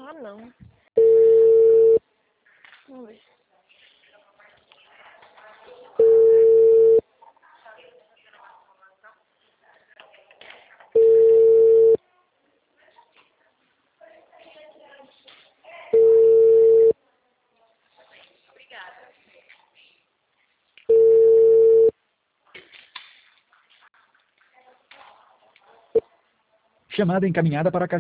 Ah, não. Vamos ver. Chamada encaminhada para a caixa